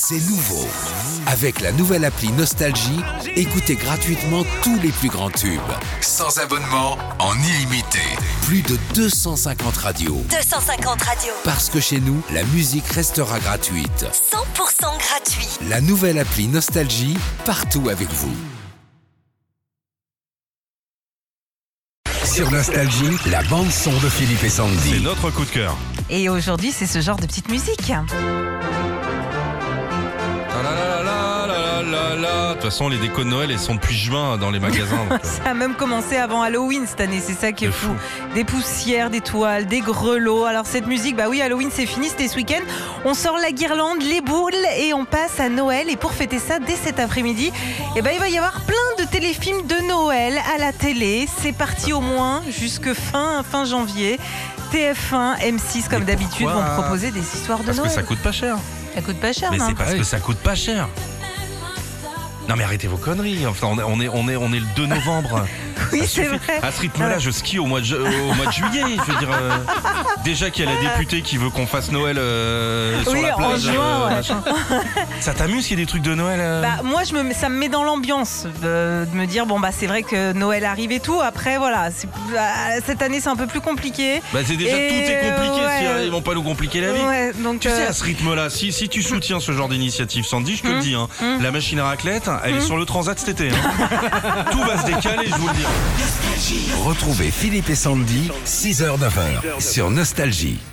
C'est nouveau. Avec la nouvelle appli Nostalgie, écoutez gratuitement tous les plus grands tubes. Sans abonnement, en illimité. Plus de 250 radios. 250 radios. Parce que chez nous, la musique restera gratuite. 100% gratuit. La nouvelle appli Nostalgie, partout avec vous. Sur Nostalgie, la bande-son de Philippe et Sandy. C'est notre coup de cœur. Et aujourd'hui, c'est ce genre de petite musique. De toute façon, les décos de Noël, elles sont depuis juin dans les magasins. Ça a même commencé avant Halloween cette année, c'est ça qui est fou. Des poussières, des toiles, des grelots. Alors cette musique, bah oui, Halloween c'est fini, c'était ce week-end. On sort la guirlande, les boules et on passe à Noël. Et pour fêter ça, dès cet après-midi, il va y avoir plein de téléfilms de Noël à la télé. C'est parti au moins jusque fin janvier. TF1, M6 comme d'habitude vont proposer des histoires de Noël. Parce que ça coûte pas cher. Ça coûte pas cher, mais non? c'est parce que ça coûte pas cher. Non mais arrêtez vos conneries, enfin on est le 2 novembre. Oui, c'est vrai. À ce rythme-là, je skie au mois de juillet. Je veux dire, déjà qu'il y a la députée qui veut qu'on fasse Noël sur la plage. En juin, ouais. Ça t'amuse qu'il y ait des trucs de Noël Moi, ça me met dans l'ambiance de me dire, c'est vrai que Noël arrive et tout. Après, voilà, cette année, c'est un peu plus compliqué. C'est déjà tout est compliqué, ils vont pas nous compliquer la vie. Ouais, donc, tu sais, à ce rythme-là, si tu soutiens ce genre d'initiative, Sandy, je te le dis, la machine à raclette, elle est sur le transat cet été. Tout va se décaler, je vous le dis. Retrouvez Philippe et Sandy, 6h-9h, sur Nostalgie.